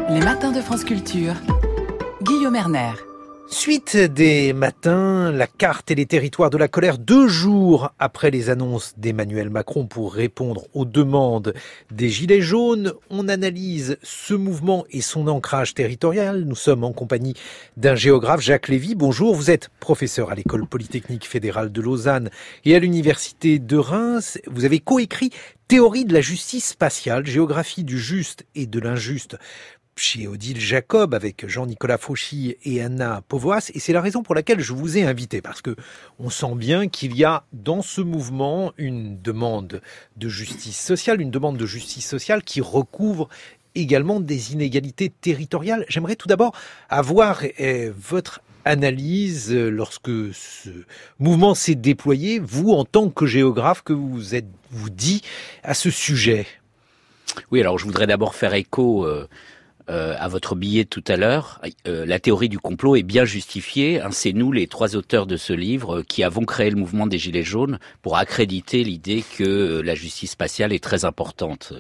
Les matins de France Culture. Guillaume Erner. Suite des matins, la carte et les territoires de la colère, 2 jours après les annonces d'Emmanuel Macron pour répondre aux demandes des Gilets jaunes. On analyse ce mouvement et son ancrage territorial. Nous sommes en compagnie d'un géographe, Jacques Lévy. Bonjour, vous êtes professeur à l'École Polytechnique Fédérale de Lausanne et à l'Université de Reims. Vous avez coécrit Théorie de la justice spatiale, géographie du juste et de l'injuste chez Odile Jacob avec Jean-Nicolas Fauchy et Anna Povoas, et c'est la raison pour laquelle je vous ai invité, parce que on sent bien qu'il y a dans ce mouvement une demande de justice sociale, qui recouvre également des inégalités territoriales. J'aimerais tout d'abord avoir votre analyse lorsque ce mouvement s'est déployé, vous en tant que géographe, que vous dit à ce sujet. Oui, alors je voudrais d'abord faire écho à votre billet de tout à l'heure. La théorie du complot est bien justifiée. C'est nous, les 3 auteurs de ce livre, qui avons créé le mouvement des Gilets jaunes pour accréditer l'idée que la justice spatiale est très importante.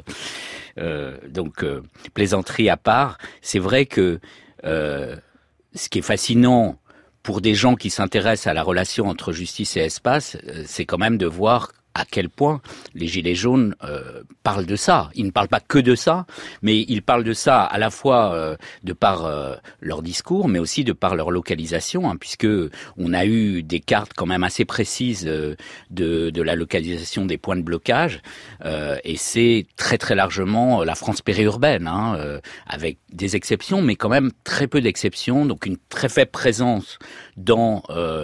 Donc, plaisanterie à part, c'est vrai que ce qui est fascinant pour des gens qui s'intéressent à la relation entre justice et espace, c'est quand même de voir à quel point les Gilets jaunes parlent de ça. Ils ne parlent pas que de ça, mais ils parlent de ça à la fois de par leur discours, mais aussi de par leur localisation, puisque on a eu des cartes quand même assez précises de la localisation des points de blocage, et c'est très très largement la France périurbaine, avec des exceptions, mais quand même très peu d'exceptions, donc une très faible présence dans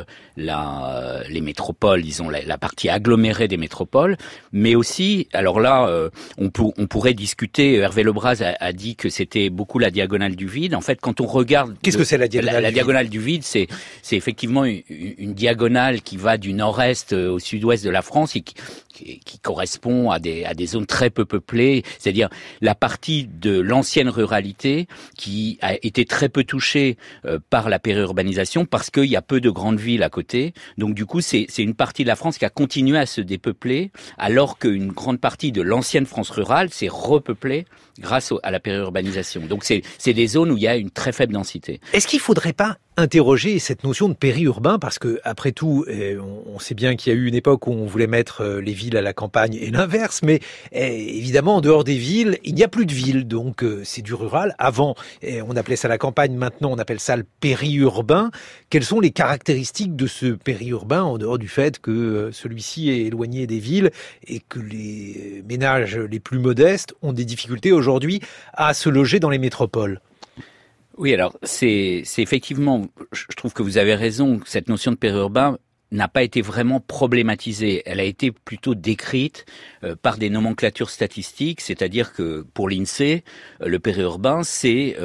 les métropoles, disons la partie agglomérée des métropoles, mais aussi, alors là, on pourrait discuter, Hervé Lebras a dit que c'était beaucoup la diagonale du vide. En fait, quand on regarde... Qu'est-ce que c'est la diagonale du vide ? La diagonale du vide, c'est effectivement une diagonale qui va du nord-est au sud-ouest de la France et qui correspond à des zones très peu peuplées, c'est-à-dire la partie de l'ancienne ruralité qui a été très peu touchée par la périurbanisation parce qu'il y a peu de grandes villes à côté. Donc du coup, c'est une partie de la France qui a continué à se dépeuplée alors qu'une grande partie de l'ancienne France rurale s'est repeuplée grâce à la périurbanisation. Donc c'est des zones où il y a une très faible densité. Est-ce qu'il ne faudrait pas interroger cette notion de périurbain, parce que après tout, on sait bien qu'il y a eu une époque où on voulait mettre les villes à la campagne et l'inverse, mais évidemment en dehors des villes, il n'y a plus de villes, donc c'est du rural. Avant, on appelait ça la campagne, maintenant on appelle ça le périurbain. Quelles sont les caractéristiques de ce périurbain, en dehors du fait que celui-ci est éloigné des villes et que les ménages les plus modestes ont des difficultés aujourd'hui à se loger dans les métropoles ? Oui, alors c'est effectivement, je trouve que vous avez raison, cette notion de périurbain n'a pas été vraiment problématisée. Elle a été plutôt décrite par des nomenclatures statistiques, c'est-à-dire que pour l'INSEE, le périurbain, c'est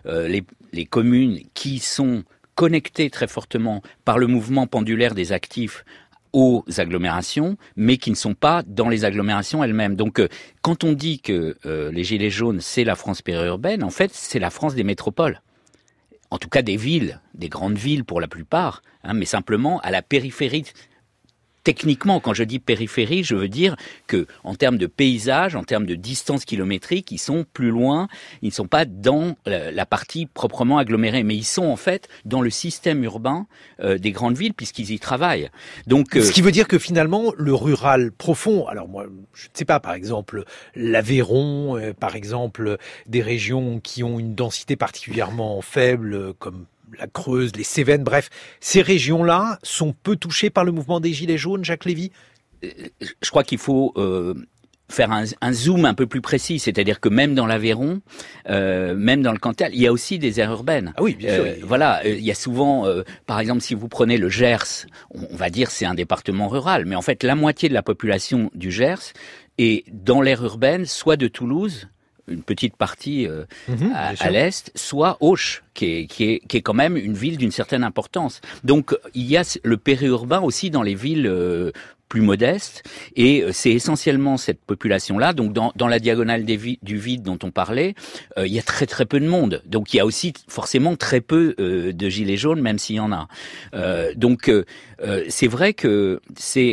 les communes qui sont connectées très fortement par le mouvement pendulaire des actifs aux agglomérations, mais qui ne sont pas dans les agglomérations elles-mêmes. Donc, quand on dit que les Gilets jaunes, c'est la France périurbaine, en fait, c'est la France des métropoles. En tout cas, des villes, des grandes villes pour la plupart, mais simplement à la périphérie. Techniquement, quand je dis périphérie, je veux dire que, en termes de paysage, en termes de distance kilométrique, ils sont plus loin. Ils ne sont pas dans la partie proprement agglomérée, mais ils sont en fait dans le système urbain des grandes villes puisqu'ils y travaillent. Donc, ce qui veut dire que finalement, le rural profond. Alors moi, je ne sais pas, par exemple, l'Aveyron, par exemple, des régions qui ont une densité particulièrement faible, comme la Creuse, les Cévennes, bref, ces régions-là sont peu touchées par le mouvement des Gilets jaunes, Jacques Lévy ? Je crois qu'il faut faire un zoom un peu plus précis, c'est-à-dire que même dans l'Aveyron, même dans le Cantal, il y a aussi des aires urbaines. Ah oui, bien sûr. Voilà, il y a souvent, par exemple, si vous prenez le Gers, on va dire c'est un département rural, mais en fait la moitié de la population du Gers est dans l'aire urbaine, soit de Toulouse, une petite partie à l'est, soit Auch, qui est quand même une ville d'une certaine importance. Donc il y a le périurbain aussi dans les villes plus modestes, et c'est essentiellement cette population-là. Donc dans la diagonale du vide dont on parlait, il y a très très peu de monde. Donc il y a aussi forcément très peu de gilets jaunes, même s'il y en a. Donc c'est vrai que c'est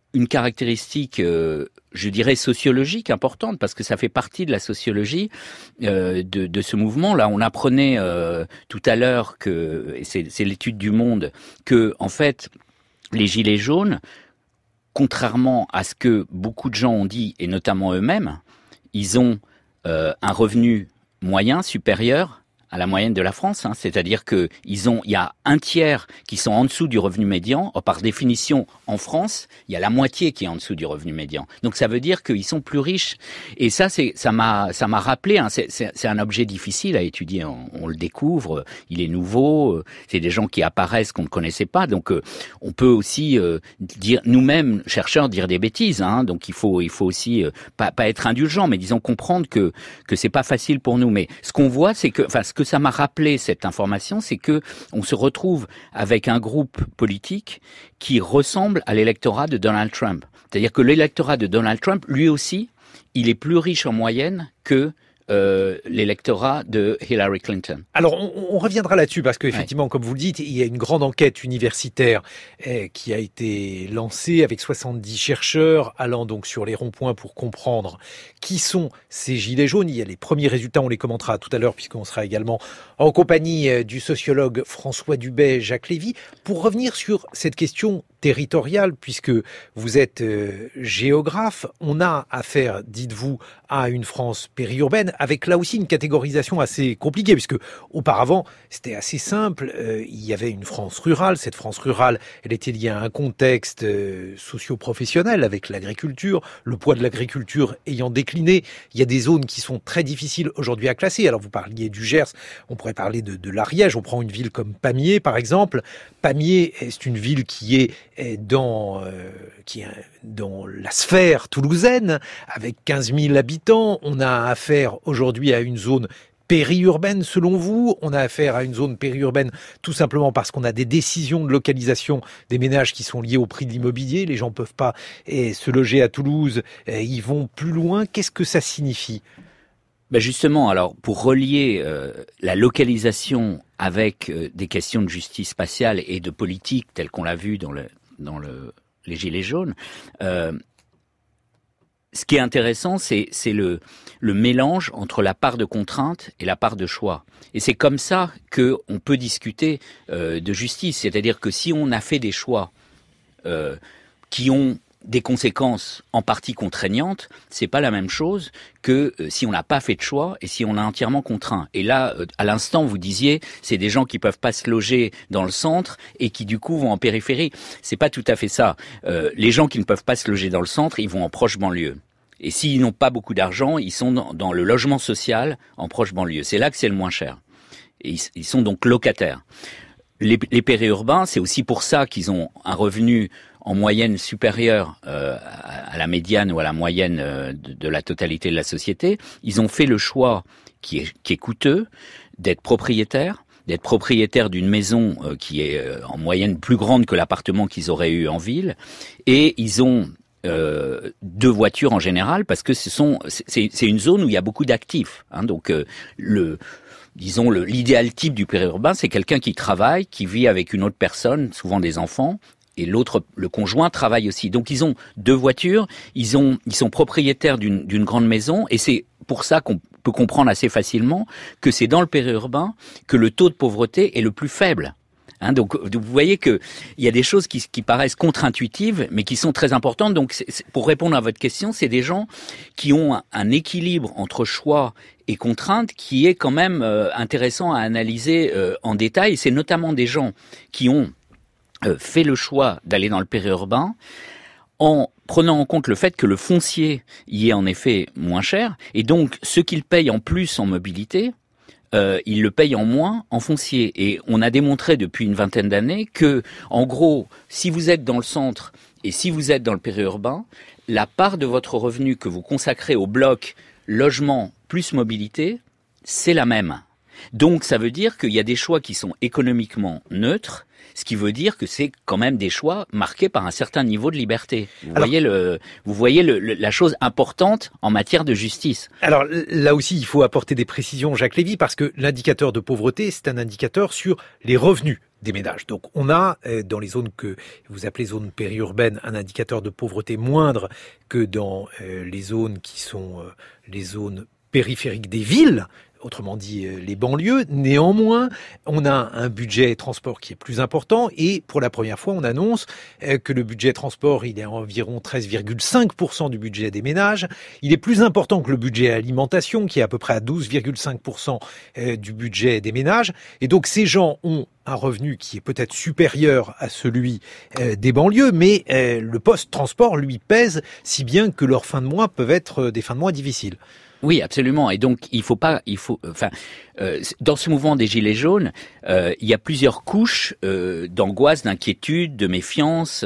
une caractéristique, je dirais, sociologique importante, parce que ça fait partie de la sociologie de ce mouvement. Là, on apprenait tout à l'heure que, et c'est l'étude du Monde, que en fait, les Gilets jaunes, contrairement à ce que beaucoup de gens ont dit, et notamment eux-mêmes, ils ont un revenu moyen supérieur à la moyenne de la France, hein. C'est-à-dire que il y a un tiers qui sont en dessous du revenu médian. Or, par définition, en France, il y a la moitié qui est en dessous du revenu médian. Donc, ça veut dire qu'ils sont plus riches. Et ça m'a rappelé, hein, c'est un objet difficile à étudier. On le découvre, il est nouveau. C'est des gens qui apparaissent qu'on ne connaissait pas. Donc, on peut aussi dire nous-mêmes chercheurs dire des bêtises, hein. Donc, il faut aussi pas être indulgent, mais disons comprendre que c'est pas facile pour nous. Mais ce qu'on voit, c'est que, enfin, ce que ça m'a rappelé, cette information, c'est que on se retrouve avec un groupe politique qui ressemble à l'électorat de Donald Trump. C'est-à-dire que l'électorat de Donald Trump, lui aussi, il est plus riche en moyenne que l'électorat de Hillary Clinton. Alors, on reviendra là-dessus parce qu'effectivement, ouais, comme vous le dites, il y a une grande enquête universitaire qui a été lancée avec 70 chercheurs allant donc sur les ronds-points pour comprendre qui sont ces gilets jaunes. Il y a les premiers résultats, on les commentera tout à l'heure puisqu'on sera également en compagnie du sociologue François Dubet, Jacques Lévy, pour revenir sur cette question territoriale, puisque vous êtes géographe. On a affaire, dites-vous, à une France périurbaine, avec là aussi une catégorisation assez compliquée, puisque auparavant, c'était assez simple. Il y avait une France rurale. Cette France rurale, elle était liée à un contexte socio-professionnel avec l'agriculture, le poids de l'agriculture ayant décliné. Il y a des zones qui sont très difficiles aujourd'hui à classer. Alors, vous parliez du Gers, on pourrait parler de l'Ariège. On prend une ville comme Pamiers, par exemple. Pamiers, c'est une ville qui est dans la sphère toulousaine, avec 15 000 habitants. On a affaire aujourd'hui à une zone périurbaine, selon vous. On a affaire à une zone périurbaine tout simplement parce qu'on a des décisions de localisation des ménages qui sont liées au prix de l'immobilier. Les gens ne peuvent pas se loger à Toulouse, ils vont plus loin. Qu'est-ce que ça signifie ? Ben justement, alors pour relier la localisation avec des questions de justice spatiale et de politique telles qu'on l'a vu dans les Gilets jaunes, ce qui est intéressant, c'est le mélange entre la part de contrainte et la part de choix. Et c'est comme ça que on peut discuter de justice. C'est-à-dire que si on a fait des choix qui ont des conséquences en partie contraignantes, c'est pas la même chose que si on n'a pas fait de choix et si on a entièrement contraint. Et là, à l'instant, vous disiez, c'est des gens qui peuvent pas se loger dans le centre et qui du coup vont en périphérie. C'est pas tout à fait ça. Les gens qui ne peuvent pas se loger dans le centre, ils vont en proche banlieue. Et s'ils n'ont pas beaucoup d'argent, ils sont dans le logement social en proche banlieue. C'est là que c'est le moins cher. Et ils sont donc locataires. Les périurbains, c'est aussi pour ça qu'ils ont un revenu en moyenne supérieure à la médiane ou à la moyenne de la totalité de la société. Ils ont fait le choix qui est coûteux d'être propriétaires d'une maison qui est en moyenne plus grande que l'appartement qu'ils auraient eu en ville, et ils ont deux voitures en général parce que c'est une zone où il y a beaucoup d'actifs, hein, donc l'idéal type du périurbain, c'est quelqu'un qui travaille, qui vit avec une autre personne, souvent des enfants, et l'autre, le conjoint, travaille aussi. Donc ils ont deux voitures, ils sont propriétaires d'une grande maison, et c'est pour ça qu'on peut comprendre assez facilement que c'est dans le périurbain que le taux de pauvreté est le plus faible. Hein, donc vous voyez que il y a des choses qui paraissent contre-intuitives, mais qui sont très importantes. Donc pour répondre à votre question, c'est des gens qui ont un équilibre entre choix et contrainte qui est quand même intéressant à analyser en détail. C'est notamment des gens qui ont fait le choix d'aller dans le périurbain en prenant en compte le fait que le foncier y est en effet moins cher, et donc ce qu'ils payent en plus en mobilité, ils le payent en moins en foncier. Et on a démontré depuis une vingtaine d'années que, en gros, si vous êtes dans le centre et si vous êtes dans le périurbain, la part de votre revenu que vous consacrez au bloc logement plus mobilité, c'est la même. Donc ça veut dire qu'il y a des choix qui sont économiquement neutres, ce qui veut dire que c'est quand même des choix marqués par un certain niveau de liberté. Vous voyez la chose importante en matière de justice. Alors là aussi, il faut apporter des précisions, Jacques Lévy, parce que l'indicateur de pauvreté, c'est un indicateur sur les revenus des ménages. Donc on a dans les zones que vous appelez zones périurbaines un indicateur de pauvreté moindre que dans les zones qui sont les zones périphériques des villes, autrement dit les banlieues. Néanmoins, on a un budget transport qui est plus important et pour la première fois, on annonce que le budget transport, il est à environ 13,5% du budget des ménages. Il est plus important que le budget alimentation qui est à peu près à 12,5% du budget des ménages. Et donc ces gens ont un revenu qui est peut-être supérieur à celui des banlieues, mais le poste transport lui pèse si bien que leurs fins de mois peuvent être des fins de mois difficiles. Oui, absolument. Et donc, dans ce mouvement des Gilets jaunes, il y a plusieurs couches d'angoisse, d'inquiétude, de méfiance,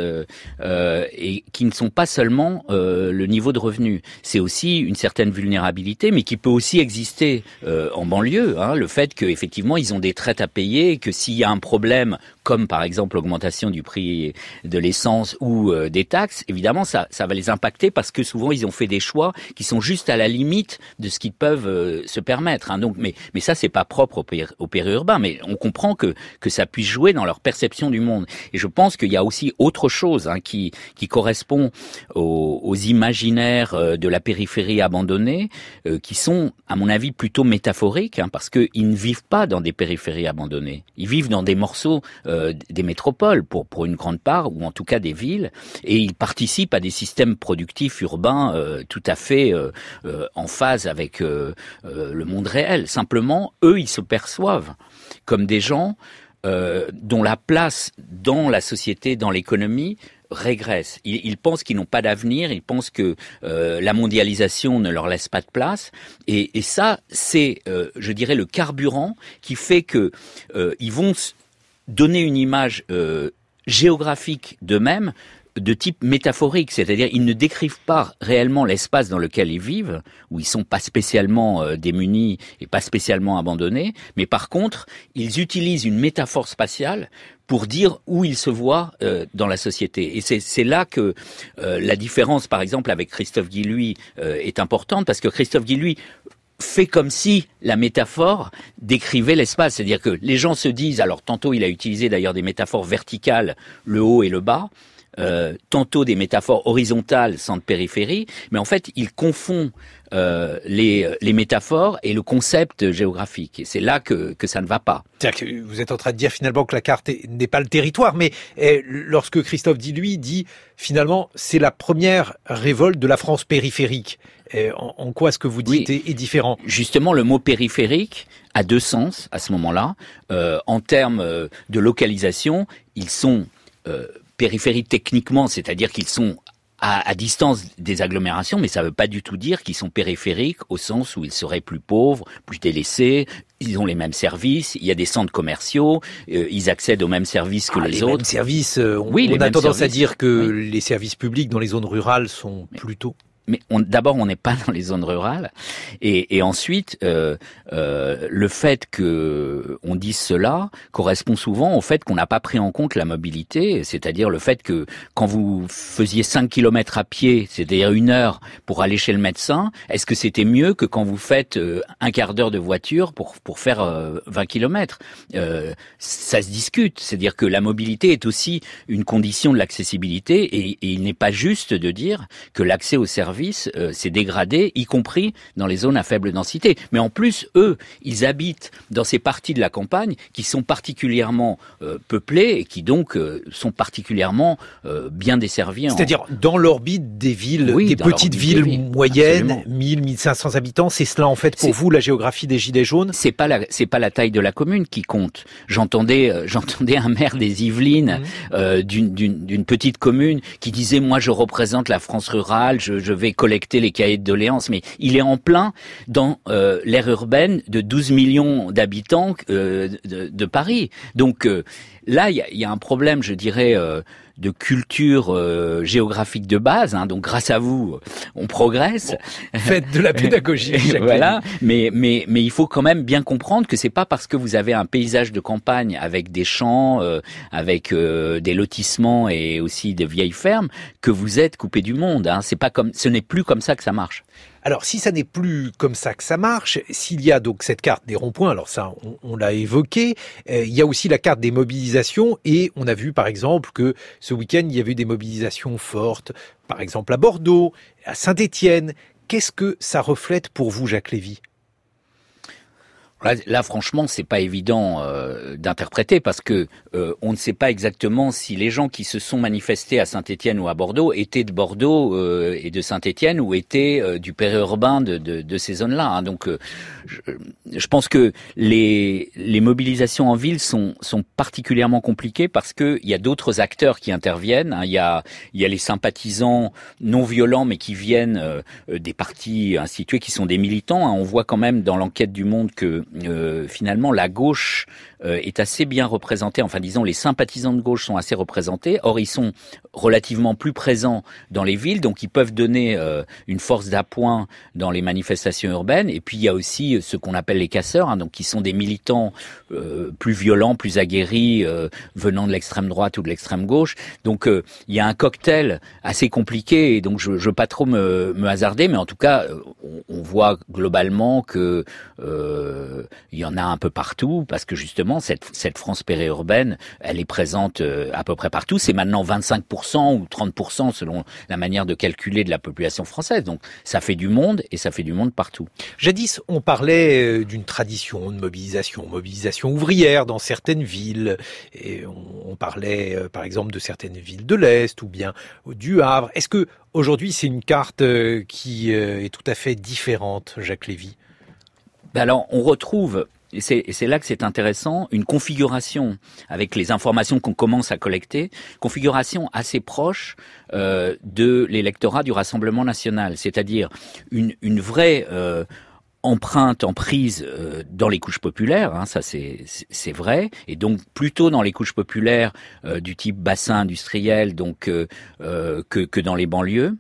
et qui ne sont pas seulement le niveau de revenu. C'est aussi une certaine vulnérabilité, mais qui peut aussi exister en banlieue. Le fait qu'effectivement, ils ont des traites à payer, et que s'il y a un problème, comme par exemple l'augmentation du prix de l'essence ou des taxes, évidemment, ça va les impacter parce que souvent, ils ont fait des choix qui sont juste à la limite de ce qu'ils peuvent se permettre. Donc, mais ça, c'est pas propre au périurbain, mais on comprend que ça puisse jouer dans leur perception du monde. Et je pense qu'il y a aussi autre chose qui correspond aux imaginaires de la périphérie abandonnée, qui sont, à mon avis, plutôt métaphoriques, parce qu'ils ne vivent pas dans des périphéries abandonnées. Ils vivent dans des morceaux des métropoles, pour une grande part, ou en tout cas des villes, et ils participent à des systèmes productifs urbains tout à fait en phase avec le monde réel. Simplement, eux, ils se perçoivent comme des gens dont la place dans la société, dans l'économie, régresse. Ils pensent qu'ils n'ont pas d'avenir, ils pensent que la mondialisation ne leur laisse pas de place, et ça, c'est, je dirais, le carburant qui fait que ils vont donner une image géographique d'eux-mêmes de type métaphorique, c'est-à-dire ils ne décrivent pas réellement l'espace dans lequel ils vivent, où ils sont pas spécialement démunis et pas spécialement abandonnés, mais par contre, ils utilisent une métaphore spatiale pour dire où ils se voient dans la société. Et c'est là que la différence, par exemple, avec Christophe Guilluy est importante, parce que Christophe Guilluy fait comme si la métaphore décrivait l'espace. C'est-à-dire que les gens se disent, alors tantôt il a utilisé d'ailleurs des métaphores verticales, le haut et le bas, tantôt des métaphores horizontales, centre-périphérie, mais en fait il confond les métaphores et le concept géographique. Et c'est là que ça ne va pas. C'est-à-dire que vous êtes en train de dire finalement que la carte n'est pas le territoire, mais lorsque Christophe Guilluy dit finalement c'est la première révolte de la France périphérique, en quoi ce que vous dites est différent? Justement, le mot périphérique a deux sens à ce moment-là. En termes de localisation, ils sont périphériques techniquement, c'est-à-dire qu'ils sont à distance des agglomérations, mais ça ne veut pas du tout dire qu'ils sont périphériques au sens où ils seraient plus pauvres, plus délaissés. Ils ont les mêmes services, il y a des centres commerciaux, ils accèdent aux mêmes services que les autres. Mêmes services, on a tendance à dire que les services publics dans les zones rurales sont plutôt... Mais d'abord, on n'est pas dans les zones rurales, et ensuite, le fait que on dise cela correspond souvent au fait qu'on n'a pas pris en compte la mobilité, c'est-à-dire le fait que quand vous faisiez 5 kilomètres à pied, c'est-à-dire 1 heure pour aller chez le médecin, est-ce que c'était mieux que quand vous faites un quart d'heure de voiture pour faire 20 kilomètres? Ça se discute, c'est-à-dire que la mobilité est aussi une condition de l'accessibilité, et il n'est pas juste de dire que l'accès aux services s'est dégradé, y compris dans les zones à faible densité. Mais en plus, eux, ils habitent dans ces parties de la campagne qui sont particulièrement peuplées et qui donc sont particulièrement bien desservies. C'est-à-dire dans l'orbite des villes, des petites villes moyennes, 1000, 1500 habitants, c'est cela en fait pour vous la géographie des Gilets jaunes? C'est pas la taille de la commune qui compte. J'entendais un maire des Yvelines d'une petite commune qui disait, moi je représente la France rurale, je vais collecter les cahiers de doléances, mais il est en plein dans l'aire urbaine de 12 millions d'habitants de Paris. Donc là, il y a un problème, je dirais, de culture géographique de base. Donc grâce à vous, on progresse. Bon, faites de la pédagogie. Voilà. Mais il faut quand même bien comprendre que c'est pas parce que vous avez un paysage de campagne avec des champs, avec des lotissements et aussi des vieilles fermes que vous êtes coupé du monde. C'est pas comme, ce n'est plus comme ça que ça marche. Alors, si ça n'est plus comme ça que ça marche, s'il y a donc cette carte des ronds-points, alors ça, on l'a évoqué, il y a aussi la carte des mobilisations et on a vu, par exemple, que ce week-end, il y avait eu des mobilisations fortes, par exemple à Bordeaux, à Saint-Étienne. Qu'est-ce que ça reflète pour vous, Jacques Lévy ? Là, franchement, c'est pas évident d'interpréter parce que on ne sait pas exactement si les gens qui se sont manifestés à Saint-Étienne ou à Bordeaux étaient de Bordeaux et de Saint-Étienne ou étaient du périurbain de ces zones-là. Hein. Donc, je pense que les mobilisations en ville sont particulièrement compliquées parce que il y a d'autres acteurs qui interviennent. Hein. Il y a les sympathisants non violents mais qui viennent des partis institués qui sont des militants. Hein. On voit quand même dans l'enquête du Monde que finalement la gauche est assez bien représentée, enfin disons les sympathisants de gauche sont assez représentés, or ils sont relativement plus présents dans les villes, donc ils peuvent donner une force d'appoint dans les manifestations urbaines, et puis il y a aussi ce qu'on appelle les casseurs, hein, donc qui sont des militants plus violents, plus aguerris, venant de l'extrême droite ou de l'extrême gauche, donc il y a un cocktail assez compliqué, et donc je veux pas trop me hasarder, mais en tout cas on voit globalement que il y en a un peu partout, parce que justement cette France périurbaine, elle est présente à peu près partout. C'est maintenant 25% ou 30% selon la manière de calculer de la population française. Donc ça fait du monde et ça fait du monde partout. Jadis, on parlait d'une tradition de mobilisation ouvrière dans certaines villes. Et on parlait par exemple de certaines villes de l'Est ou bien du Havre. Est-ce que aujourd'hui c'est une carte qui est tout à fait différente, Jacques Lévy ? Alors on retrouve, et c'est là que c'est intéressant, une configuration avec les informations qu'on commence à collecter, configuration assez proche de l'électorat du Rassemblement national, c'est-à-dire une vraie empreinte, emprise dans les couches populaires, hein, ça c'est vrai, et donc plutôt dans les couches populaires du type bassin industriel, donc que dans les banlieues,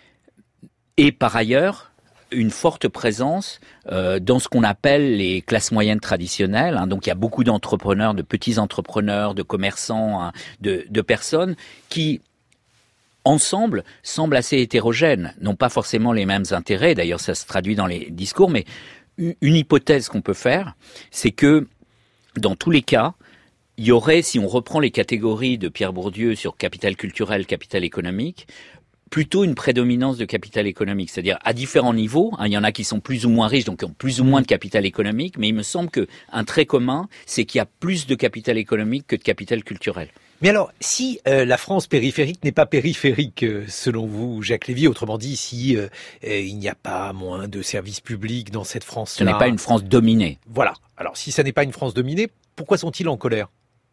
et par ailleurs une forte présence dans ce qu'on appelle les classes moyennes traditionnelles. Hein. Donc il y a beaucoup d'entrepreneurs, de petits entrepreneurs, de commerçants, hein, de personnes qui, ensemble, semblent assez hétérogènes, n'ont pas forcément les mêmes intérêts. D'ailleurs, ça se traduit dans les discours. Mais une hypothèse qu'on peut faire, c'est que dans tous les cas, il y aurait, si on reprend les catégories de Pierre Bourdieu sur capital culturel, capital économique, plutôt une prédominance de capital économique, c'est-à-dire à différents niveaux. Hein, il y en a qui sont plus ou moins riches, donc qui ont plus ou moins de capital économique, mais il me semble qu'un trait commun, c'est qu'il y a plus de capital économique que de capital culturel. Mais alors, si la France périphérique n'est pas périphérique, selon vous, Jacques Lévy, autrement dit, si il n'y a pas moins de services publics dans cette France-là... Ce n'est pas une France dominée. Voilà. Alors, si ça n'est pas une France dominée, pourquoi sont-ils en colère ?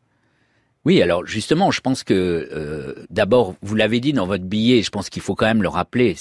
Oui, alors justement, je pense que d'abord, vous l'avez dit dans votre billet, je pense qu'il faut quand même le rappeler,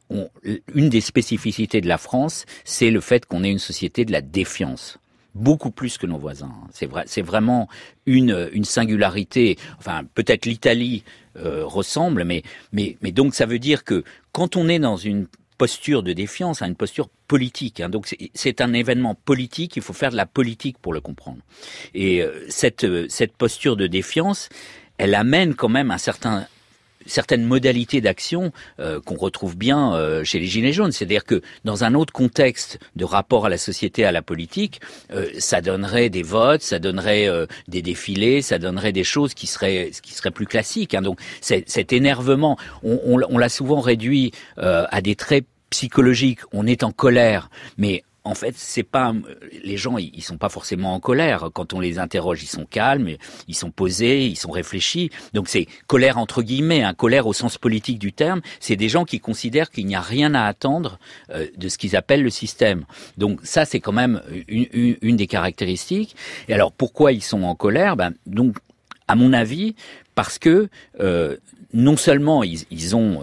une des spécificités de la France, c'est le fait qu'on est une société de la défiance. Beaucoup plus que nos voisins. C'est vraiment une singularité. Enfin, peut-être l'Italie ressemble, mais donc ça veut dire que quand on est dans une posture de défiance, une posture politique. Hein. Donc c'est un événement politique, il faut faire de la politique pour le comprendre. Et cette posture de défiance, elle amène quand même certaines modalités d'action qu'on retrouve bien chez les Gilets jaunes. C'est-à-dire que dans un autre contexte de rapport à la société, à la politique, ça donnerait des votes, ça donnerait des défilés, ça donnerait des choses qui seraient plus classiques. Hein. Donc cet énervement, on l'a souvent réduit à des traits psychologiques. On est en colère, mais en fait, c'est pas, les gens, ils sont pas forcément en colère. Quand on les interroge, ils sont calmes, ils sont posés, ils sont réfléchis. Donc c'est colère entre guillemets, colère au sens politique du terme. C'est des gens qui considèrent qu'il n'y a rien à attendre de ce qu'ils appellent le système. Donc ça, c'est quand même une des caractéristiques. Et alors, pourquoi ils sont en colère? Donc, à mon avis, parce que non seulement ils ont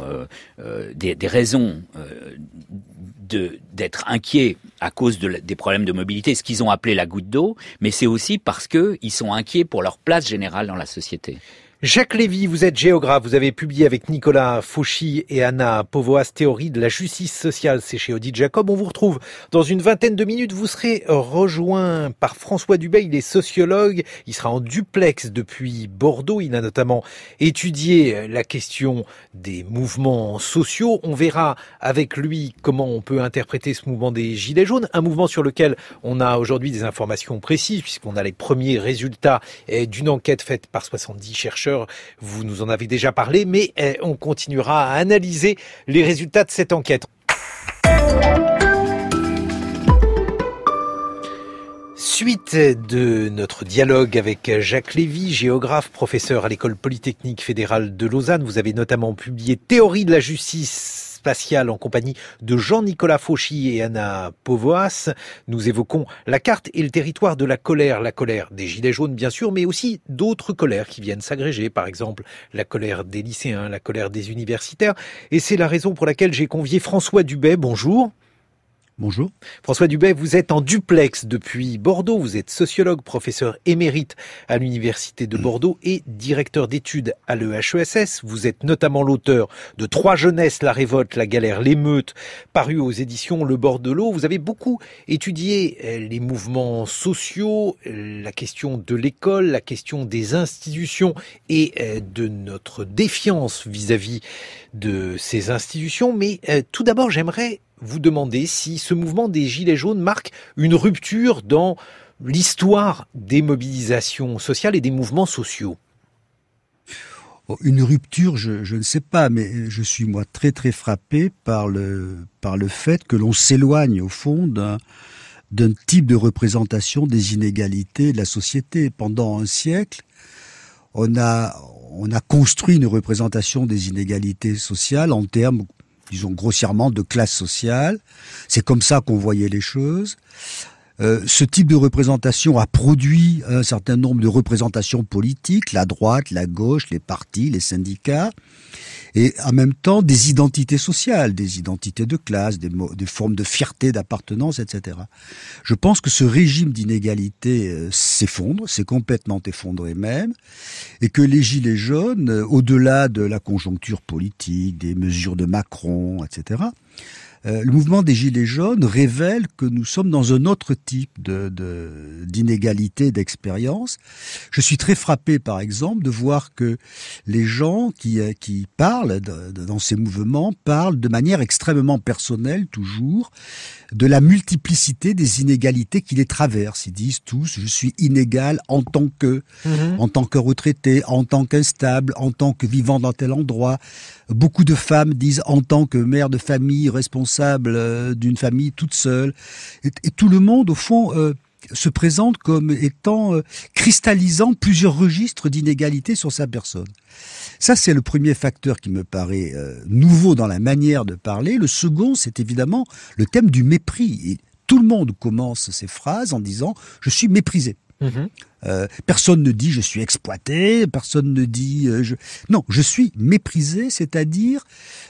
des raisons d'être inquiets à cause des problèmes de mobilité, ce qu'ils ont appelé la goutte d'eau, mais c'est aussi parce que ils sont inquiets pour leur place générale dans la société. Jacques Lévy, vous êtes géographe, vous avez publié avec Nicolas Fauchy et Anna Povoas Théorie de la justice sociale, c'est chez Odile Jacob. On vous retrouve dans une vingtaine de minutes. Vous serez rejoint par François Dubet, il est sociologue, il sera en duplex depuis Bordeaux. Il a notamment étudié la question des mouvements sociaux. On verra avec lui comment on peut interpréter ce mouvement des Gilets jaunes, un mouvement sur lequel on a aujourd'hui des informations précises puisqu'on a les premiers résultats d'une enquête faite par 70 chercheurs. Vous nous en avez déjà parlé, mais on continuera à analyser les résultats de cette enquête. Suite de notre dialogue avec Jacques Lévy, géographe, professeur à l'École Polytechnique Fédérale de Lausanne. Vous avez notamment publié Théorie de la justice spatiale en compagnie de Jean-Nicolas Fauchy et Anna Povoas. Nous évoquons la carte et le territoire de la colère des Gilets jaunes bien sûr, mais aussi d'autres colères qui viennent s'agréger, par exemple la colère des lycéens, la colère des universitaires. Et c'est la raison pour laquelle j'ai convié François Dubet. Bonjour. Bonjour. François Dubet, vous êtes en duplex depuis Bordeaux. Vous êtes sociologue, professeur émérite à l'Université de Bordeaux et directeur d'études à l'EHESS. Vous êtes notamment l'auteur de 3 jeunesses, La révolte, la galère, l'émeute, paru aux éditions Le Bord de l'eau. Vous avez beaucoup étudié les mouvements sociaux, la question de l'école, la question des institutions et de notre défiance vis-à-vis de ces institutions. Mais tout d'abord, j'aimerais vous demander si ce mouvement des Gilets jaunes marque une rupture dans l'histoire des mobilisations sociales et des mouvements sociaux. Une rupture, je ne sais pas, mais je suis moi très très frappé par le fait que l'on s'éloigne au fond d'un type de représentation des inégalités de la société. Pendant un siècle, on a construit une représentation des inégalités sociales en termes, disons grossièrement, de classe sociale. C'est comme ça qu'on voyait les choses. Ce type de représentation a produit un certain nombre de représentations politiques, la droite, la gauche, les partis, les syndicats, et en même temps des identités sociales, des identités de classe, des formes de fierté, d'appartenance, etc. Je pense que ce régime d'inégalité s'effondre, s'est complètement effondré même, et que les Gilets jaunes, au-delà de la conjoncture politique, des mesures de Macron, etc., le mouvement des Gilets jaunes révèle que nous sommes dans un autre type d'inégalité, d'expérience. Je suis très frappé, par exemple, de voir que les gens qui parlent dans ces mouvements parlent de manière extrêmement personnelle, toujours, de la multiplicité des inégalités qui les traversent. Ils disent tous, je suis inégal en tant que retraité, en tant qu'instable, en tant que vivant dans tel endroit. Beaucoup de femmes disent en tant que mère de famille, responsable d'une famille toute seule. Et tout le monde, au fond, se présente comme étant cristallisant plusieurs registres d'inégalité sur sa personne. Ça, c'est le premier facteur qui me paraît nouveau dans la manière de parler. Le second, c'est évidemment le thème du mépris. Et tout le monde commence ses phrases en disant « je suis méprisé ». Personne ne dit je suis exploité, personne ne dit non, je suis méprisé, c'est-à-dire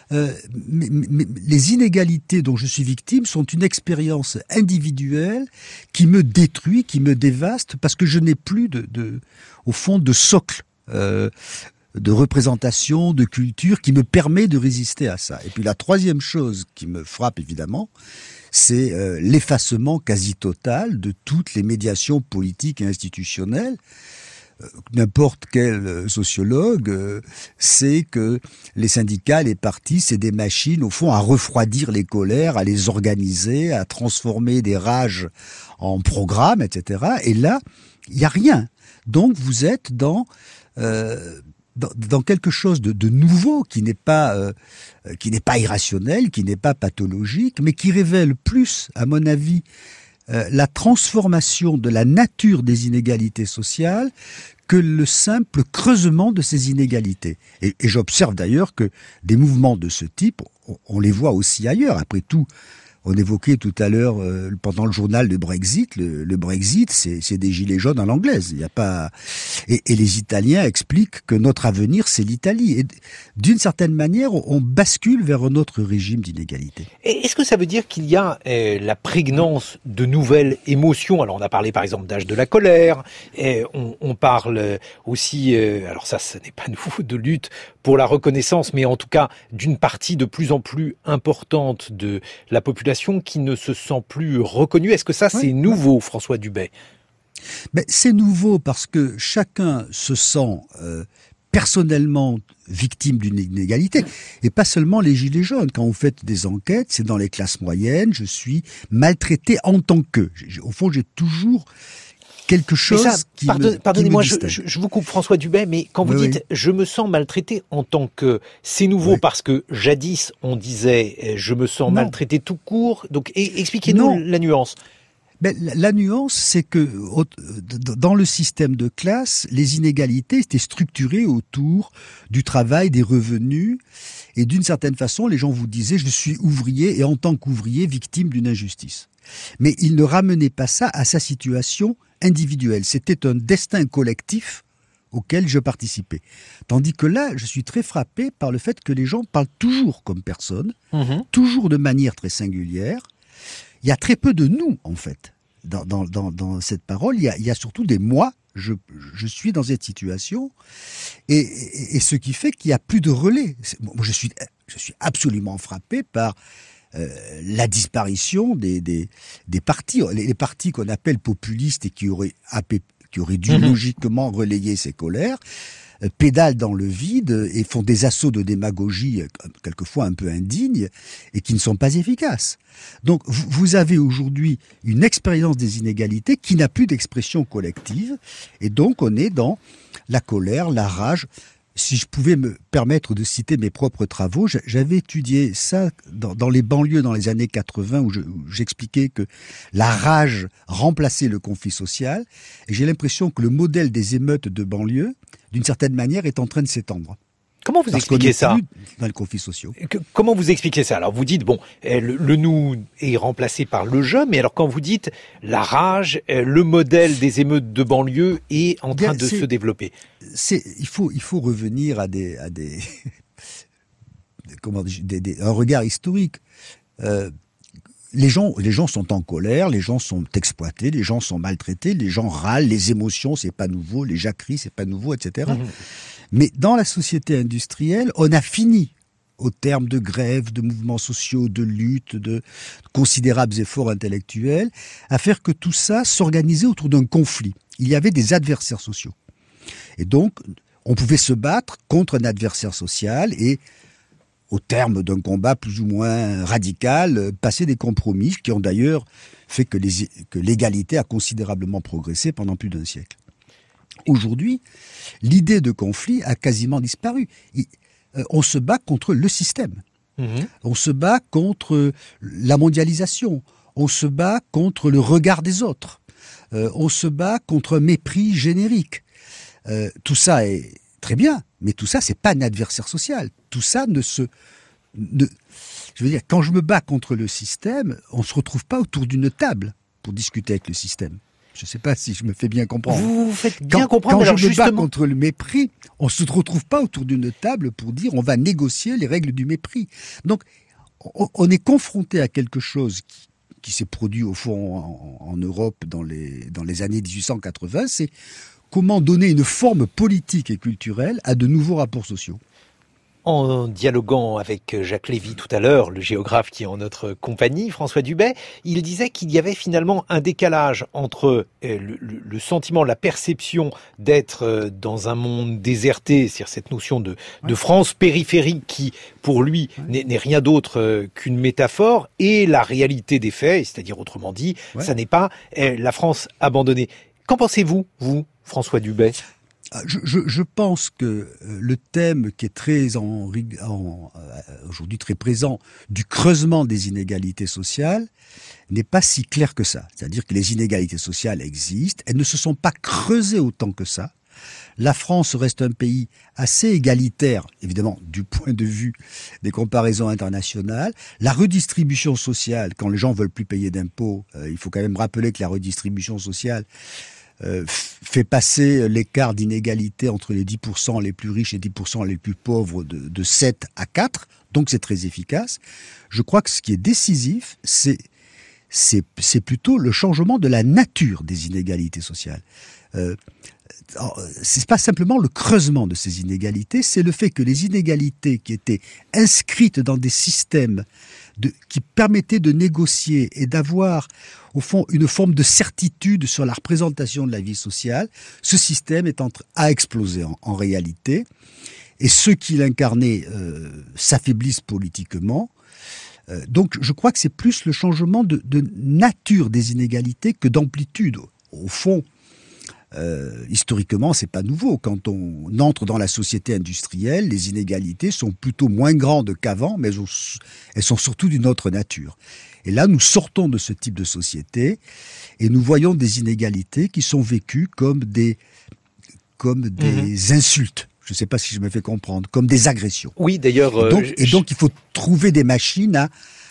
les inégalités dont je suis victime sont une expérience individuelle qui me détruit, qui me dévaste, parce que je n'ai plus au fond de socle de représentation, de culture qui me permet de résister à ça. Et puis la troisième chose qui me frappe évidemment, c'est l'effacement quasi total de toutes les médiations politiques et institutionnelles. N'importe quel sociologue sait que les syndicats, les partis, c'est des machines, au fond, à refroidir les colères, à les organiser, à transformer des rages en programmes, etc. Et là, il n'y a rien. Donc vous êtes dans quelque chose de nouveau qui n'est pas irrationnel, qui n'est pas pathologique, mais qui révèle plus, à mon avis, la transformation de la nature des inégalités sociales que le simple creusement de ces inégalités. Et j'observe d'ailleurs que des mouvements de ce type, on les voit aussi ailleurs. Après tout, On évoquait tout à l'heure, pendant le journal de Brexit, le Brexit, c'est des gilets jaunes à l'anglaise. Il y a pas, et les Italiens expliquent que notre avenir, c'est l'Italie. Et d'une certaine manière, on bascule vers un autre régime d'inégalité. Est-ce que ça veut dire qu'il y a la prégnance de nouvelles émotions? Alors, on a parlé par exemple d'âge de la colère, on parle aussi, alors ça, ce n'est pas nouveau, de lutte pour la reconnaissance, mais en tout cas d'une partie de plus en plus importante de la population qui ne se sent plus reconnue. Est-ce que ça, c'est nouveau, François Dubet? C'est nouveau parce que chacun se sent personnellement victime d'une inégalité. Et pas seulement les gilets jaunes. Quand vous faites des enquêtes, c'est dans les classes moyennes, je suis maltraité en tant que. Au fond, j'ai toujours quelque chose pardonnez-moi, je vous coupe François Dubet, mais quand vous dites je me sens maltraité en tant que, c'est nouveau parce que jadis on disait je me sens maltraité tout court. Donc expliquez-nous la nuance. La nuance, c'est que dans le système de classe, les inégalités étaient structurées autour du travail, des revenus, et d'une certaine façon, les gens vous disaient je suis ouvrier et en tant qu'ouvrier victime d'une injustice. Mais ils ne ramenaient pas ça à sa situation individuelle. C'était un destin collectif auquel je participais. Tandis que là, je suis très frappé par le fait que les gens parlent toujours comme personne, toujours de manière très singulière. Il y a très peu de nous, en fait, dans cette parole. Il y a surtout des moi. Je suis dans cette situation. Et ce qui fait qu'il n'y a plus de relais. Moi, je suis absolument frappé par la disparition des partis. Les partis qu'on appelle populistes et qui auraient dû logiquement relayer ces colères, pédalent dans le vide et font des assauts de démagogie quelquefois un peu indignes et qui ne sont pas efficaces. Donc vous avez aujourd'hui une expérience des inégalités qui n'a plus d'expression collective et donc on est dans la colère, la rage. Si je pouvais me permettre de citer mes propres travaux, j'avais étudié ça dans les banlieues dans les années 80 où j'expliquais que la rage remplaçait le conflit social. Et j'ai l'impression que le modèle des émeutes de banlieue, d'une certaine manière, est en train de s'étendre. Comment vous expliquez ça dans le conflit social? Comment vous expliquez ça? Alors vous dites, bon, le nous est remplacé par le je, mais alors quand vous dites la rage, le modèle des émeutes de banlieue est en train de se développer. Il faut revenir à un regard historique. Les gens sont en colère, les gens sont exploités, les gens sont maltraités, les gens râlent, les émotions, c'est pas nouveau, les jacqueries, c'est pas nouveau, etc. Mais dans la société industrielle, on a fini, au terme de grèves, de mouvements sociaux, de luttes, de considérables efforts intellectuels, à faire que tout ça s'organisait autour d'un conflit. Il y avait des adversaires sociaux. Et donc, on pouvait se battre contre un adversaire social et, au terme d'un combat plus ou moins radical, passer des compromis qui ont d'ailleurs fait que l'égalité a considérablement progressé pendant plus d'un siècle. Aujourd'hui, l'idée de conflit a quasiment disparu. On se bat contre le système. On se bat contre la mondialisation. On se bat contre le regard des autres. On se bat contre un mépris générique. Tout ça est très bien, mais tout ça, c'est pas un adversaire social. Tout ça je veux dire, quand je me bats contre le système, on se retrouve pas autour d'une table pour discuter avec le système. Je ne sais pas si je me fais bien comprendre. Vous faites bien comprendre. Quand je me bats contre le mépris, on ne se retrouve pas autour d'une table pour dire on va négocier les règles du mépris. Donc, on est confronté à quelque chose qui s'est produit au fond en Europe dans les années 1880, c'est comment donner une forme politique et culturelle à de nouveaux rapports sociaux. En dialoguant avec Jacques Lévy tout à l'heure, le géographe qui est en notre compagnie, François Dubet, il disait qu'il y avait finalement un décalage entre le sentiment, la perception d'être dans un monde déserté, c'est-à-dire cette notion de France périphérique qui, pour lui, n'est rien d'autre qu'une métaphore, et la réalité des faits, c'est-à-dire autrement dit, ça n'est pas la France abandonnée. Qu'en pensez-vous, vous, François Dubet ? Je pense que le thème qui est aujourd'hui très présent du creusement des inégalités sociales n'est pas si clair que ça. C'est-à-dire que les inégalités sociales existent, elles ne se sont pas creusées autant que ça La France reste un pays assez égalitaire, évidemment, du point de vue des comparaisons internationales. La redistribution sociale, quand les gens veulent plus payer d'impôts, il faut quand même rappeler que la redistribution sociale fait passer l'écart d'inégalité entre les 10% les plus riches et 10% les plus pauvres de 7 à 4. Donc c'est très efficace. Je crois que ce qui est décisif, c'est plutôt le changement de la nature des inégalités sociales. C'est pas simplement le creusement de ces inégalités, c'est le fait que les inégalités qui étaient inscrites dans des systèmes qui permettaient de négocier et d'avoir, au fond, une forme de certitude sur la représentation de la vie sociale, ce système a explosé en réalité. Et ceux qui l'incarnaient s'affaiblissent politiquement. Donc je crois que c'est plus le changement de nature des inégalités que d'amplitude. Au fond, historiquement, c'est pas nouveau. Quand on entre dans la société industrielle, les inégalités sont plutôt moins grandes qu'avant, mais elles sont surtout d'une autre nature. Et là, nous sortons de ce type de société et nous voyons des inégalités qui sont vécues comme des insultes. Je ne sais pas si je me fais comprendre, comme des agressions. Oui, d'ailleurs. Et donc, il faut trouver des machines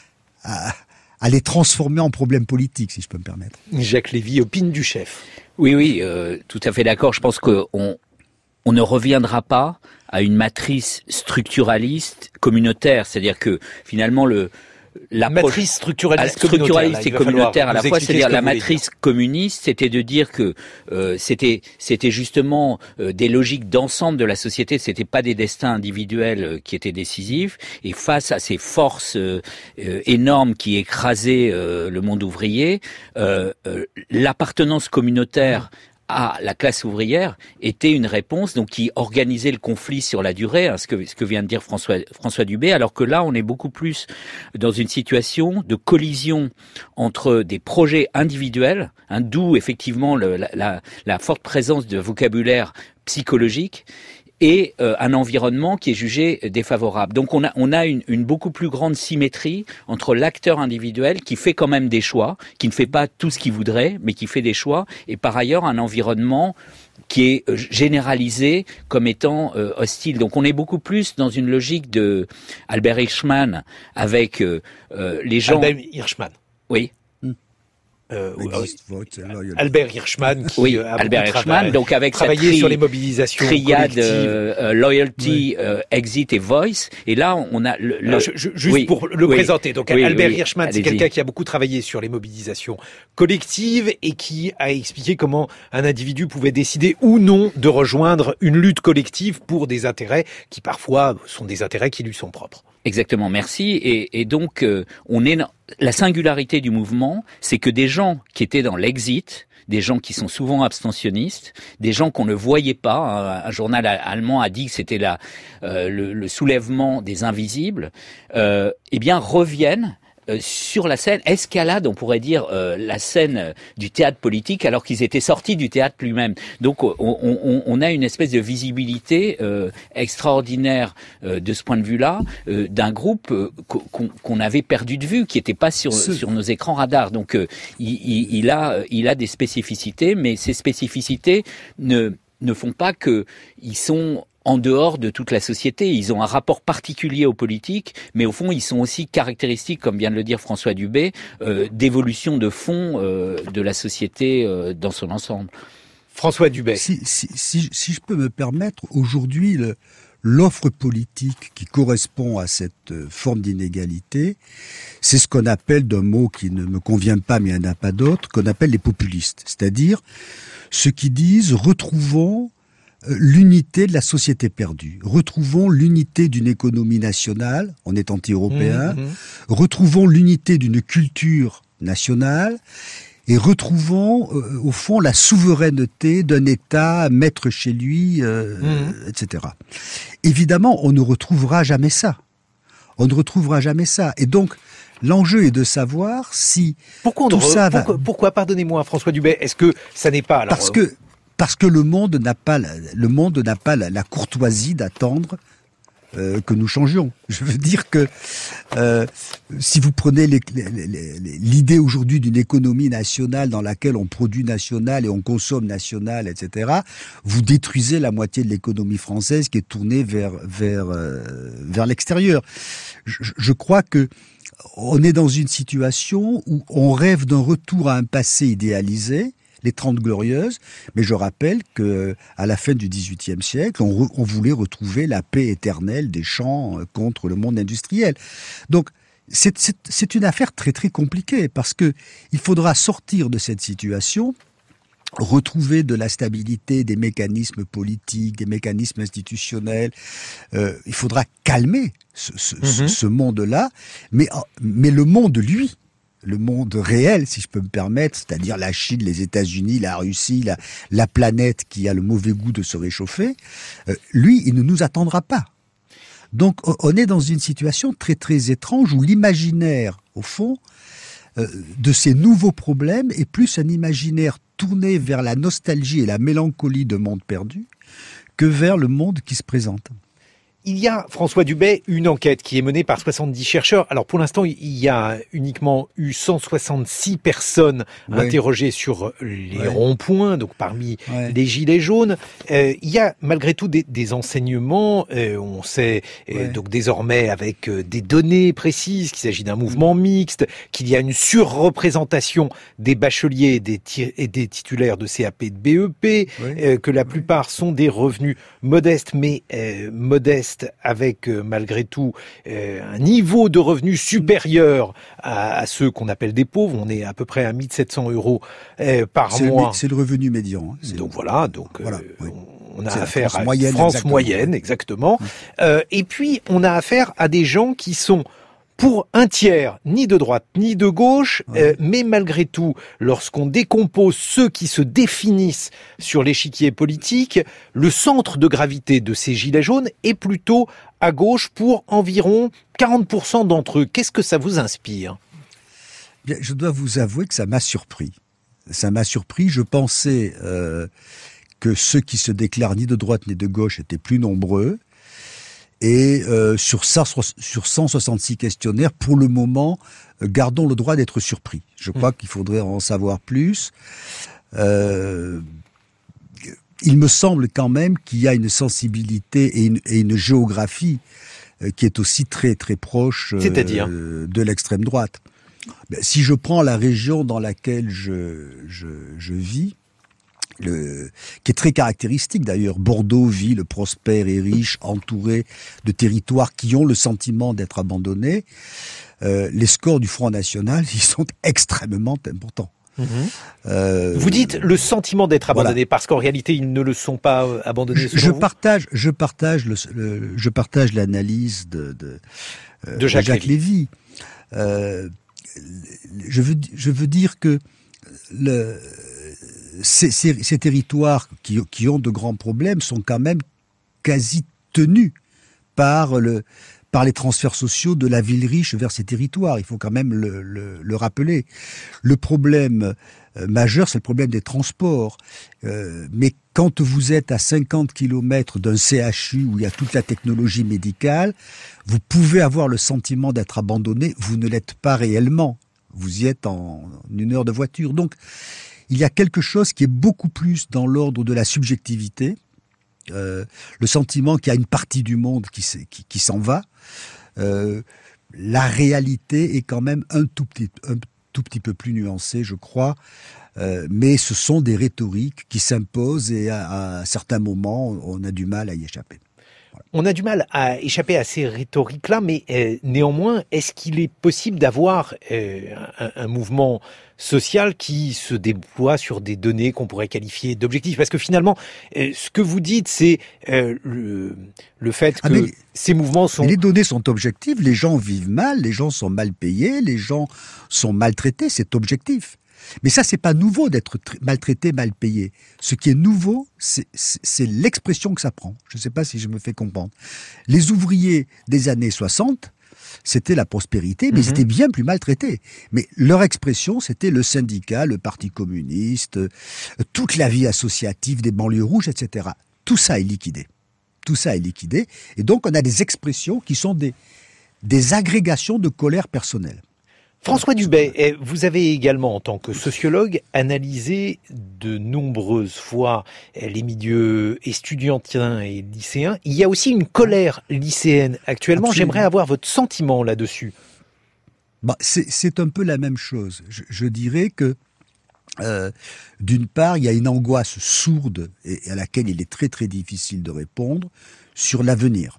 à les transformer en problèmes politiques, si je peux me permettre. Jacques Lévy opine du chef. Oui, tout à fait d'accord. Je pense qu'on ne reviendra pas à une matrice structuraliste communautaire. C'est-à-dire que finalement la matrice structuraliste et communautaire à la fois, c'est-à-dire la matrice communiste, c'était de dire que c'était justement des logiques d'ensemble de la société, c'était pas des destins individuels qui étaient décisifs, et face à ces forces énormes qui écrasaient le monde ouvrier, l'appartenance communautaire à la classe ouvrière était une réponse donc qui organisait le conflit sur la durée, ce que vient de dire François Dubé, alors que là on est beaucoup plus dans une situation de collision entre des projets individuels, d'où effectivement la forte présence de vocabulaire psychologique, et un environnement qui est jugé défavorable. Donc on a une beaucoup plus grande symétrie entre l'acteur individuel qui fait quand même des choix, qui ne fait pas tout ce qu'il voudrait, mais qui fait des choix, et par ailleurs un environnement qui est généralisé comme étant hostile. Donc on est beaucoup plus dans une logique de Albert Hirschman avec les gens... Albert Hirschman. Oui. Albert Hirschman qui donc avec travaillé sur les mobilisations triade loyalty, exit et voice, et là on a juste pour le présenter. Donc Albert Hirschman, c'est quelqu'un qui a beaucoup travaillé sur les mobilisations collectives et qui a expliqué comment un individu pouvait décider ou non de rejoindre une lutte collective pour des intérêts qui parfois sont des intérêts qui lui sont propres. Exactement, merci. Et donc, la singularité du mouvement, c'est que des gens qui étaient dans l'exit, des gens qui sont souvent abstentionnistes, des gens qu'on ne voyait pas. Un journal allemand a dit que c'était le soulèvement des invisibles. Reviennent sur la scène, escalade, on pourrait dire, la scène du théâtre politique, alors qu'ils étaient sortis du théâtre lui-même. Donc on a une espèce de visibilité extraordinaire de ce point de vue-là, d'un groupe qu'on avait perdu de vue, qui n'était pas sur nos écrans radars. Donc il a des spécificités, mais ces spécificités ne font pas qu'ils sont en dehors de toute la société. Ils ont un rapport particulier aux politiques, mais au fond, ils sont aussi caractéristiques, comme vient de le dire François Dubé, d'évolution de fond de la société dans son ensemble. François Dubé. Si je peux me permettre, aujourd'hui, l'offre politique qui correspond à cette forme d'inégalité, c'est ce qu'on appelle, d'un mot qui ne me convient pas, mais il n'y en a pas d'autre, qu'on appelle les populistes. C'est-à-dire ceux qui disent « retrouvons l'unité de la société perdue. Retrouvons l'unité d'une économie nationale, on est anti-européen, retrouvons l'unité d'une culture nationale, et retrouvons, au fond, la souveraineté d'un État, maître chez lui, etc. Évidemment, on ne retrouvera jamais ça. On ne retrouvera jamais ça. Et donc, l'enjeu est de savoir si pourquoi, pardonnez-moi, François Dubé, est-ce que ça n'est pas... Alors, Parce que le monde n'a pas la courtoisie d'attendre que nous changions. Je veux dire que si vous prenez l'idée aujourd'hui d'une économie nationale dans laquelle on produit national et on consomme national, etc., vous détruisez la moitié de l'économie française qui est tournée vers l'extérieur. Je crois que on est dans une situation où on rêve d'un retour à un passé idéalisé, les 30 Glorieuses, mais je rappelle que à la fin du XVIIIe siècle, on voulait retrouver la paix éternelle des champs contre le monde industriel. Donc, c'est une affaire très très compliquée parce que il faudra sortir de cette situation, retrouver de la stabilité des mécanismes politiques, des mécanismes institutionnels. Il faudra calmer ce monde-là, mais le monde, lui, le monde réel, si je peux me permettre, c'est-à-dire la Chine, les États-Unis, la Russie, la planète qui a le mauvais goût de se réchauffer, lui, il ne nous attendra pas. Donc, on est dans une situation très très étrange où l'imaginaire, au fond, de ces nouveaux problèmes est plus un imaginaire tourné vers la nostalgie et la mélancolie de monde perdu que vers le monde qui se présente. Il y a, François Dubet, une enquête qui est menée par 70 chercheurs. Alors pour l'instant, il y a uniquement eu 166 personnes interrogées sur les ronds-points, donc parmi les gilets jaunes. Il y a malgré tout des enseignements. On sait donc désormais avec des données précises qu'il s'agit d'un mouvement mixte, qu'il y a une surreprésentation des bacheliers et des titulaires de CAP et de BEP, que la plupart sont des revenus modestes, mais modestes avec malgré tout un niveau de revenus supérieur à ceux qu'on appelle des pauvres. On est à peu près à 1 700 € par mois. C'est le revenu médian. Donc voilà, on a affaire à une France moyenne, exactement. Et puis on a affaire à des gens qui sont pour un tiers, ni de droite ni de gauche, mais malgré tout, lorsqu'on décompose ceux qui se définissent sur l'échiquier politique, le centre de gravité de ces gilets jaunes est plutôt à gauche pour environ 40% d'entre eux. Qu'est-ce que ça vous inspire ? Bien, je dois vous avouer que ça m'a surpris. Ça m'a surpris. Je pensais que ceux qui se déclarent ni de droite ni de gauche étaient plus nombreux. Et sur 166 questionnaires, pour le moment, gardons le droit d'être surpris. Je crois qu'il faudrait en savoir plus. Il me semble quand même qu'il y a une sensibilité et une géographie qui est aussi très très proche de l'extrême droite. Si je prends la région dans laquelle je vis, qui est très caractéristique d'ailleurs, Bordeaux, ville prospère et riche, entourée de territoires qui ont le sentiment d'être abandonnés, les scores du Front National, ils sont extrêmement importants. Vous dites le sentiment d'être abandonné parce qu'en réalité ils ne le sont pas abandonnés. Je partage l'analyse de Jacques Lévy. Je veux dire que ces territoires qui ont de grands problèmes sont quand même quasi tenus par les transferts sociaux de la ville riche vers ces territoires. Il faut quand même le rappeler. Le problème majeur, c'est le problème des transports. Mais quand vous êtes à 50 km d'un CHU où il y a toute la technologie médicale, vous pouvez avoir le sentiment d'être abandonné. Vous ne l'êtes pas réellement. Vous y êtes en 1 heure de voiture. Donc, il y a quelque chose qui est beaucoup plus dans l'ordre de la subjectivité, le sentiment qu'il y a une partie du monde qui s'en va. La réalité est quand même un tout petit peu plus nuancée, je crois, mais ce sont des rhétoriques qui s'imposent et à certains moments, on a du mal à y échapper. On a du mal à échapper à ces rhétoriques-là, mais néanmoins, est-ce qu'il est possible d'avoir un mouvement social qui se déploie sur des données qu'on pourrait qualifier d'objectifs? Parce que finalement, ce que vous dites, c'est le fait que ces mouvements sont... Mais les données sont objectives, les gens vivent mal, les gens sont mal payés, les gens sont maltraités, c'est objectif. Mais ça, c'est pas nouveau d'être maltraité, mal payé. Ce qui est nouveau, c'est l'expression que ça prend. Je ne sais pas si je me fais comprendre. Les ouvriers des années 60, c'était la prospérité, mais c'était bien plus maltraité. Mais leur expression, c'était le syndicat, le parti communiste, toute la vie associative des banlieues rouges, etc. Tout ça est liquidé. Tout ça est liquidé. Et donc, on a des expressions qui sont des agrégations de colère personnelle. François Dubet, vous avez également, en tant que sociologue, analysé de nombreuses fois les milieux estudiantins et lycéens. Il y a aussi une colère lycéenne actuellement. Absolument. J'aimerais avoir votre sentiment là-dessus. C'est un peu la même chose. Je dirais que, d'une part, il y a une angoisse sourde et à laquelle il est très très difficile de répondre sur l'avenir.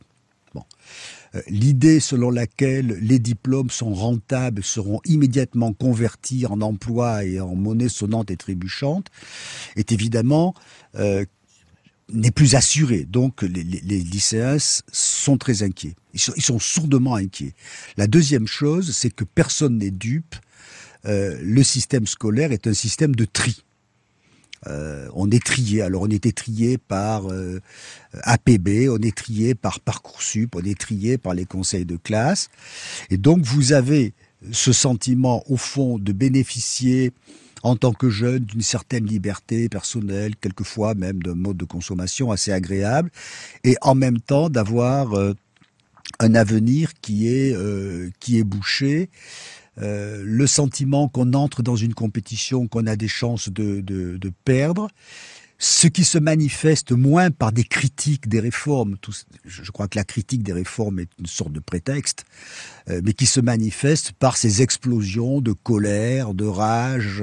L'idée selon laquelle les diplômes sont rentables, seront immédiatement convertis en emploi et en monnaie sonnante et trébuchante, est évidemment n'est plus assurée. Donc les lycéens sont très inquiets. Ils sont sourdement inquiets. La deuxième chose, c'est que personne n'est dupe. Le système scolaire est un système de tri. On est trié. Alors on était trié par APB, on est trié par Parcoursup, on est trié par les conseils de classe. Et donc vous avez ce sentiment au fond de bénéficier en tant que jeune d'une certaine liberté personnelle, quelquefois même d'un mode de consommation assez agréable, et en même temps d'avoir un avenir qui est bouché. Le sentiment qu'on entre dans une compétition, qu'on a des chances de perdre, ce qui se manifeste moins par des critiques des réformes. Je crois que la critique des réformes est une sorte de prétexte, mais qui se manifeste par ces explosions de colère, de rage,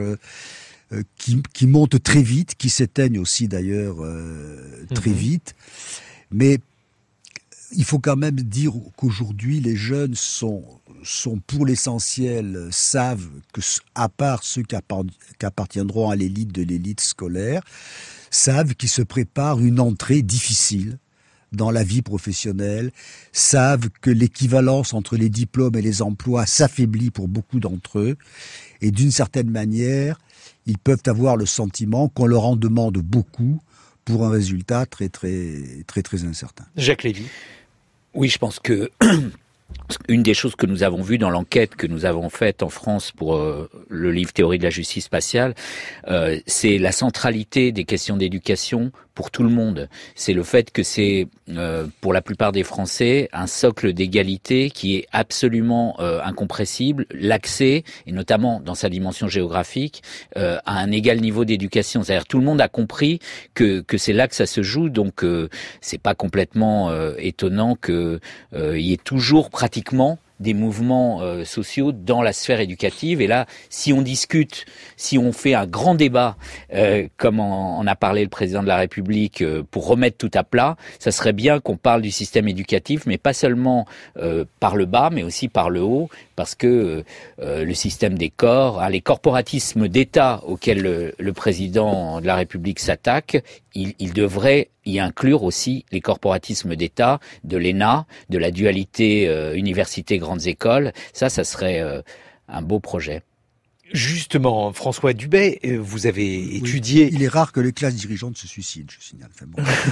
qui montent très vite, qui s'éteignent aussi d'ailleurs très vite. Mais il faut quand même dire qu'aujourd'hui, les jeunes sont pour l'essentiel, savent que, à part ceux qui appartiendront à l'élite de l'élite scolaire, savent qu'ils se préparent une entrée difficile dans la vie professionnelle, savent que l'équivalence entre les diplômes et les emplois s'affaiblit pour beaucoup d'entre eux, et d'une certaine manière, ils peuvent avoir le sentiment qu'on leur en demande beaucoup pour un résultat très très très très incertain. Jacques Lévy. Oui, je pense que une des choses que nous avons vues dans l'enquête que nous avons faite en France pour le livre Théorie de la justice spatiale, c'est la centralité des questions d'éducation pour tout le monde. C'est le fait que c'est, pour la plupart des Français, un socle d'égalité qui est absolument incompressible. L'accès, et notamment dans sa dimension géographique, à un égal niveau d'éducation. C'est-à-dire tout le monde a compris que c'est là que ça se joue. Donc c'est pas complètement étonnant que y ait toujours pratiquement des mouvements sociaux dans la sphère éducative. Et là, si on discute, si on fait un grand débat, comme en a parlé le président de la République, pour remettre tout à plat, ça serait bien qu'on parle du système éducatif, mais pas seulement par le bas, mais aussi par le haut, parce que le système des corps, les corporatismes d'État auxquels le président de la République s'attaque, il devrait y inclure aussi les corporatismes d'État, de l'ENA, de la dualité université-grandes écoles. Ça serait un beau projet. Justement, François Dubet, vous avez étudié... Il est rare que les classes dirigeantes se suicident, je signale. Enfin,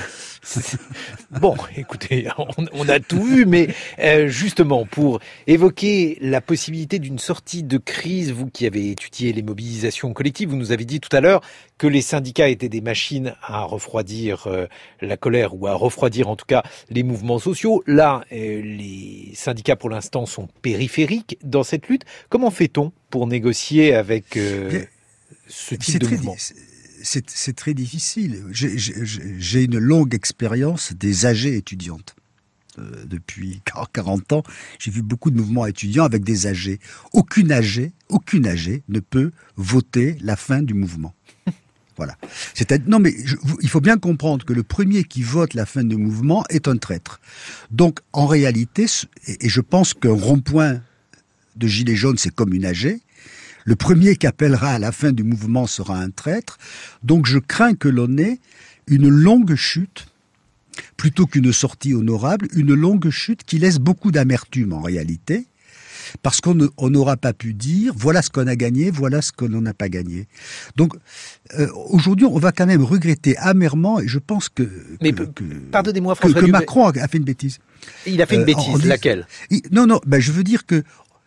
bon, écoutez, on a tout vu, mais justement, pour évoquer la possibilité d'une sortie de crise, vous qui avez étudié les mobilisations collectives, vous nous avez dit tout à l'heure que les syndicats étaient des machines à refroidir la colère, ou à refroidir en tout cas les mouvements sociaux. Là, les syndicats pour l'instant sont périphériques dans cette lutte. Comment fait-on pour négocier avec ce type de mouvement? C'est très difficile. J'ai une longue expérience des AG étudiantes. Depuis 40 ans, j'ai vu beaucoup de mouvements étudiants avec des AG. Aucune AG ne peut voter la fin du mouvement. Voilà. Non, mais il faut bien comprendre que le premier qui vote la fin du mouvement est un traître. Donc, en réalité, et je pense qu'un rond-point de gilets jaunes, c'est comme une AG. Le premier qui appellera à la fin du mouvement sera un traître. Donc je crains que l'on ait une longue chute, plutôt qu'une sortie honorable, une longue chute qui laisse beaucoup d'amertume en réalité, parce qu'on n'aura pas pu dire voilà ce qu'on a gagné, voilà ce qu'on n'a pas gagné. Donc aujourd'hui, on va quand même regretter amèrement, et je pense pardonnez-moi, François que Macron a fait une bêtise. Il a fait une bêtise, laquelle? Non, je veux dire que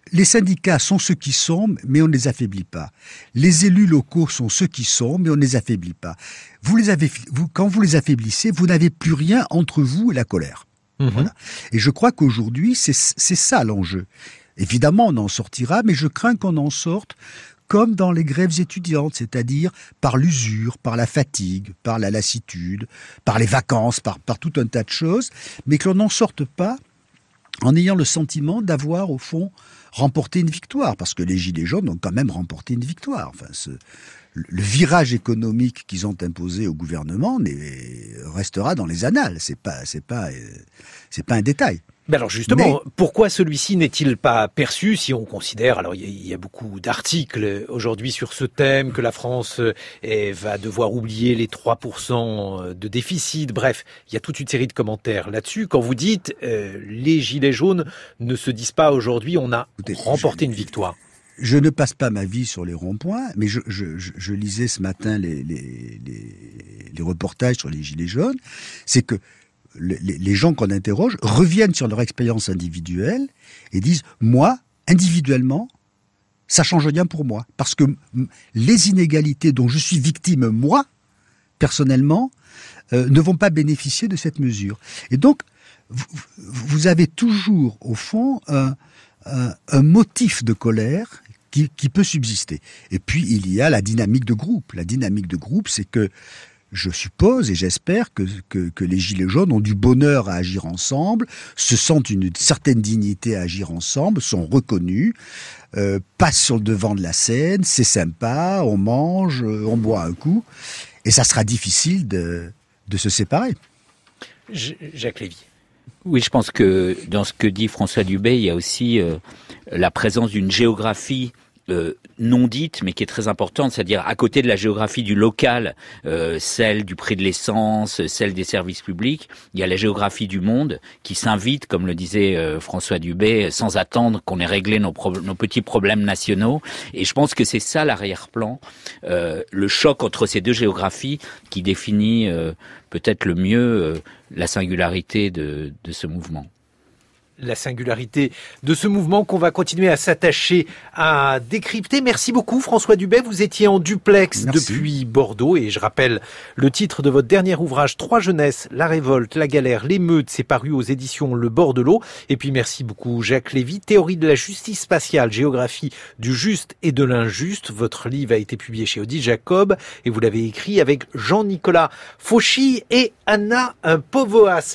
les syndicats sont ceux qui sont, mais on ne les affaiblit pas. Les élus locaux sont ceux qui sont, mais on ne les affaiblit pas. Quand vous les affaiblissez, vous n'avez plus rien entre vous et la colère. Voilà. Et je crois qu'aujourd'hui, c'est ça l'enjeu. Évidemment, on en sortira, mais je crains qu'on en sorte comme dans les grèves étudiantes, c'est-à-dire par l'usure, par la fatigue, par la lassitude, par les vacances, par tout un tas de choses, mais que l'on n'en sorte pas en ayant le sentiment d'avoir, au fond, remporté une victoire, parce que les Gilets jaunes ont quand même remporté une victoire. Enfin, le virage économique qu'ils ont imposé au gouvernement restera dans les annales. C'est pas un détail. Mais alors justement, pourquoi celui-ci n'est-il pas perçu si on considère, alors il y a beaucoup d'articles aujourd'hui sur ce thème, que la France va devoir oublier les 3% de déficit, bref, il y a toute une série de commentaires là-dessus. Quand vous dites les Gilets jaunes ne se disent pas aujourd'hui on a remporté une victoire. Je ne passe pas ma vie sur les ronds-points, mais je lisais ce matin les reportages sur les Gilets jaunes, c'est que les gens qu'on interroge reviennent sur leur expérience individuelle et disent « Moi, individuellement, ça change rien pour moi. Parce que les inégalités dont je suis victime, moi, personnellement, ne vont pas bénéficier de cette mesure. » Et donc, vous avez toujours, au fond, un motif de colère qui peut subsister. Et puis, il y a la dynamique de groupe. La dynamique de groupe, c'est que je suppose et j'espère que les Gilets jaunes ont du bonheur à agir ensemble, se sentent une certaine dignité à agir ensemble, sont reconnus, passent sur le devant de la scène, c'est sympa, on mange, on boit un coup, et ça sera difficile de se séparer. Jacques Lévy. Oui, je pense que dans ce que dit François Dubé, il y a aussi la présence d'une géographie non dite, mais qui est très importante, c'est-à-dire à côté de la géographie du local, celle du prix de l'essence, celle des services publics, il y a la géographie du monde qui s'invite, comme le disait François Dubé, sans attendre qu'on ait réglé nos petits problèmes nationaux. Et je pense que c'est ça l'arrière-plan, le choc entre ces deux géographies qui définit peut-être le mieux la singularité de ce mouvement. La singularité de ce mouvement qu'on va continuer à s'attacher à décrypter. Merci beaucoup François Dubé, vous étiez en duplex depuis Bordeaux et je rappelle le titre de votre dernier ouvrage, Trois jeunesses, la révolte, la galère, l'émeute, c'est paru aux éditions Le Bordelot. Et puis merci beaucoup Jacques Lévy, Théorie de la justice spatiale, géographie du juste et de l'injuste. Votre livre a été publié chez Odile Jacob et vous l'avez écrit avec Jean-Nicolas Fauchy et Anna Povoas.